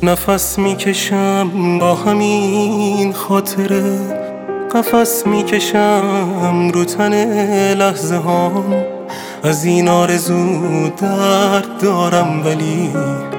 نفس میکشم با همین خاطره، قفس میکشم رو تن لحظه هام. از این آرزو درد دارم ولی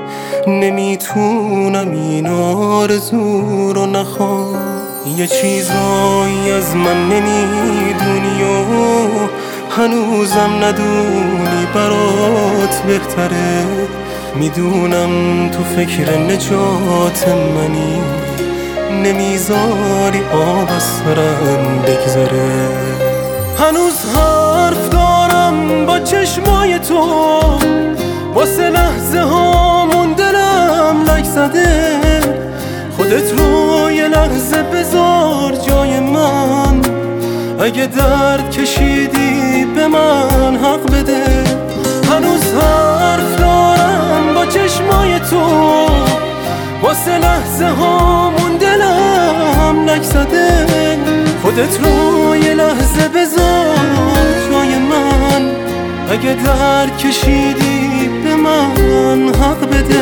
نمیتونم این آرزو رو نخوام. یه چیزایی از من نمیدونی و هنوزم ندونی، برات بهتره. میدونم تو فکر نجات منی، نمیذاری آب از سرم بگذره. هنوز حرف دارم با چشمای تو، واسه لحظه هامون دلم لک زده. خودت رو یه لحظه بذار جای من، اگه درد کشیدی به من حق بده. هنوز حرف دارم با چشمای تو، واسه لحظه هامون دلم لک زده. خودت رو یه لحظه بذار جای من، اگه درد کشیدی به من حق بده.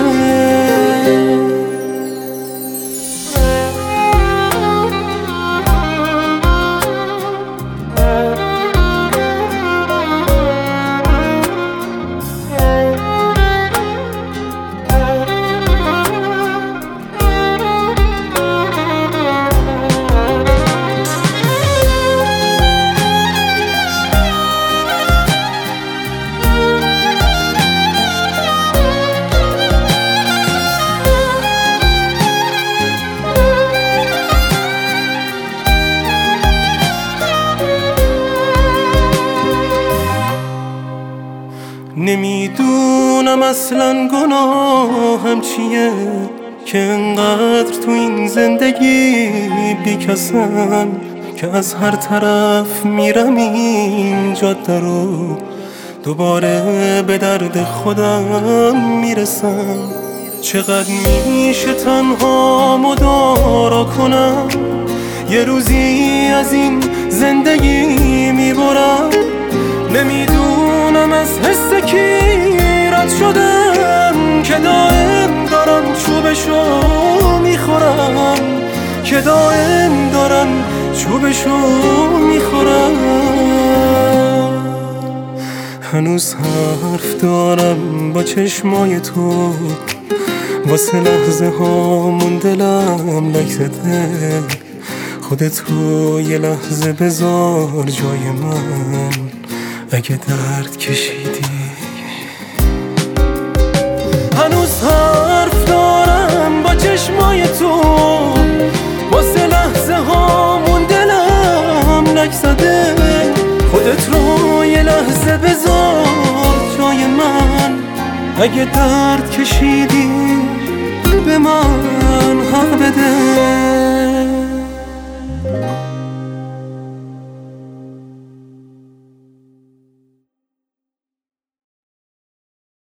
نمیدونم اصلا گناهم چیه که انقدر تو این زندگی بیکسم، که از هر طرف میرم این جاده رو دوباره به درد خودم میرسم. چقدر میشه تنها مدارا کنم، یه روزی از این زندگی میبرم. نمیدونم از حس کی رد شدم، که دائم دارم چوبشو میخورم، که دائم دارم چوبشو میخورم. هنوز حرف دارم با چشمای تو، واسه لحظه هامون دلم لک زده. خودت رو یه لحظه بذار جای من، اگه درد کشیدی. هنوز حرف دارم با چشمای تو، واسه لحظه هامون دلم لک زده. خودت رو یه لحظه بذار جای من، اگه درد کشیدی به من حق بده.